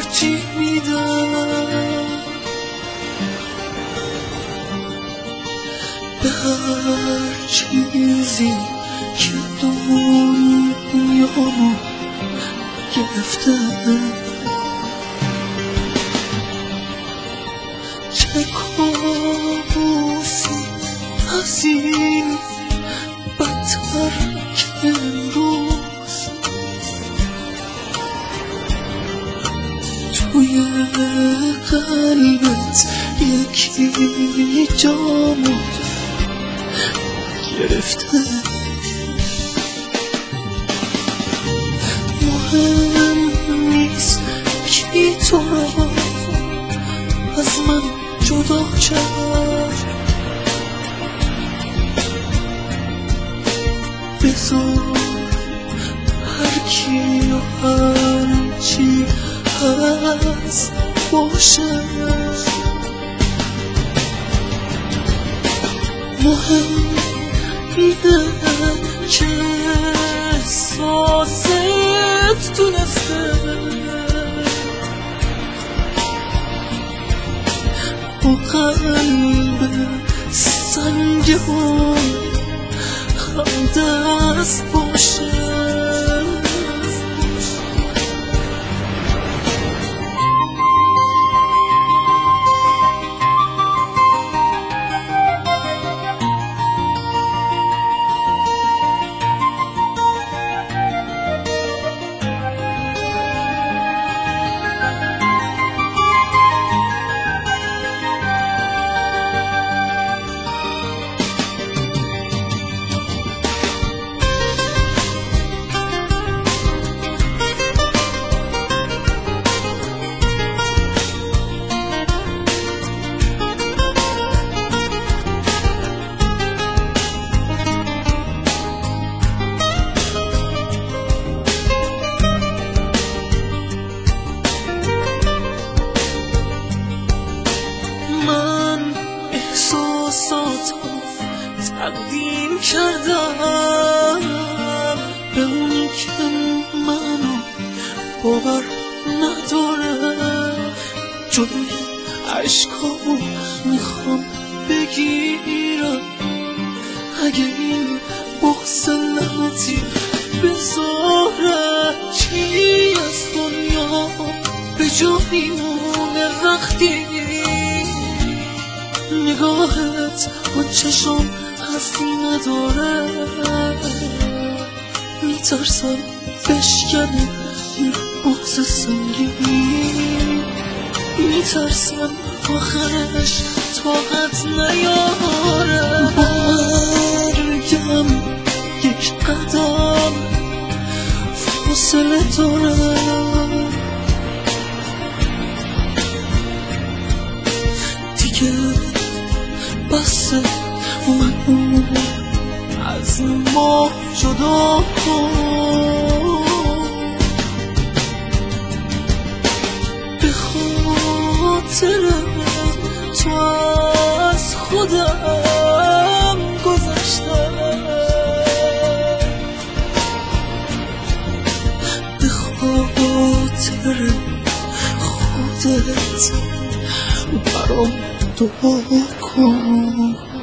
ترجیح میدم به هر چیزی که دنیامو گرفته. چه کابوسی از این بدتر که امروز توی قلبت یکی جامو گرفته. مهم نیست کی تو را از من جدا کرد، بذار هر کی و هر چی هست باشه. مهم اینه که احساست تونسته با قلب سنگ هم همدست باشه. تقدیم کردم به اونی که منو باور نداره. جلوی عشقامو میخوام بگیرم، اگه این بغض لعنتی بذاره چی از دنیا به جا میمونه وقتی نگاهت با چشم حرفی نداره. میترسم بشکنه این بغض سنگین، میترسم آخرش طاقت نیاره. مرگم یک قدم فاصله داره، دیگه بسه منو از ما جدا کن. به خاطر تو از خودم گذشتم، به خاطر خودت برام دعا کن.